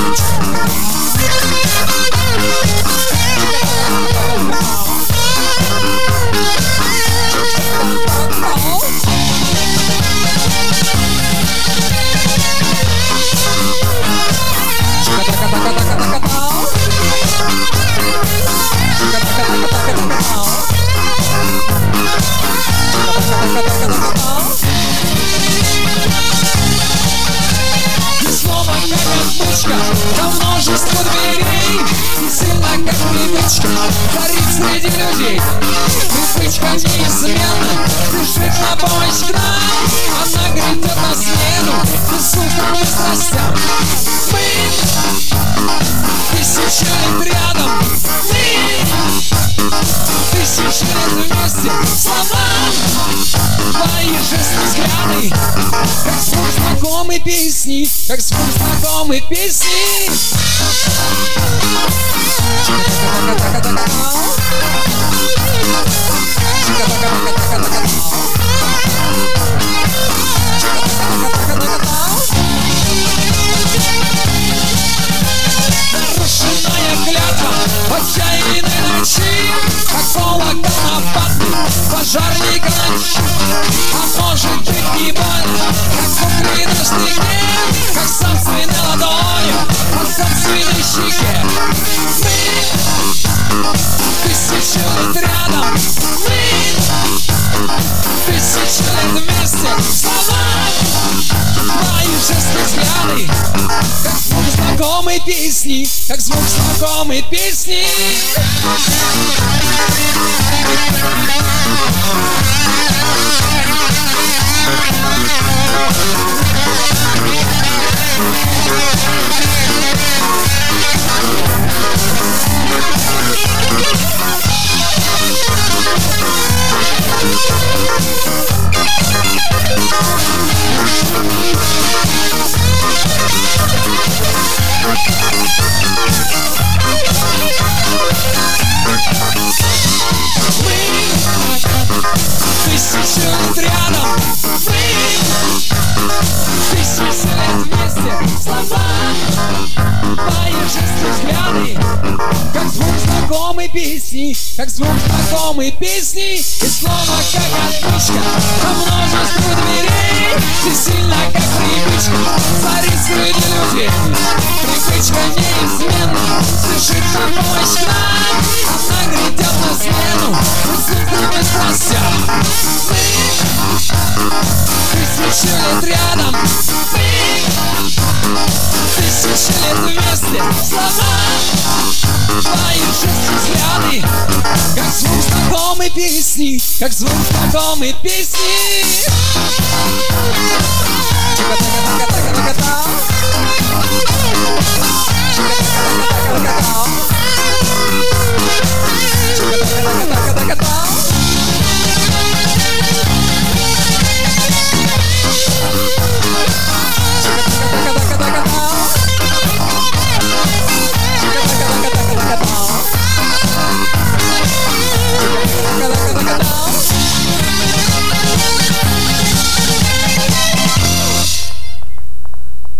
На множество дверей, и сильно как привычка горит среди людей. Привычка неизменна, спешит на помощь к нам. Она грядет на смену бессмысленным страстям. Мы тысячи лет рядом, мы тысячи лет вместе. Слова, твои жесты, взгляды, как звук знакомой песни, как звук знакомой песни. Нарушенная клятва в отчаянной ночи, как колокол нападный пожарника ночи. А может быть не больно, как уклиночный гнев, как собственной ладонью по собственной щеке. Мы тысячи лет рядом, мы тысячи лет вместе. Слова, твои жесты, взгляды, как звук знакомой песни, как звук знакомой песни. Тысячи лет рядом, тысячи лет вместе. Слова, твои жесты, взгляды, как звук знакомой песни, как звук знакомой песни. И снова как отмычка на множество дверей, ты сильно как привычка царит среди людей. Привычка неизменна, спешит на помощь к нам. Она грядет на смену бессмысленным страстям. Тысячи лет рядом, тысячи лет вместе. Слова, твои жесты, взгляды, как звук знакомой песни, как звук знакомой песни. Чика-така-така-така-така-така. Чика-така-така-така-така-така.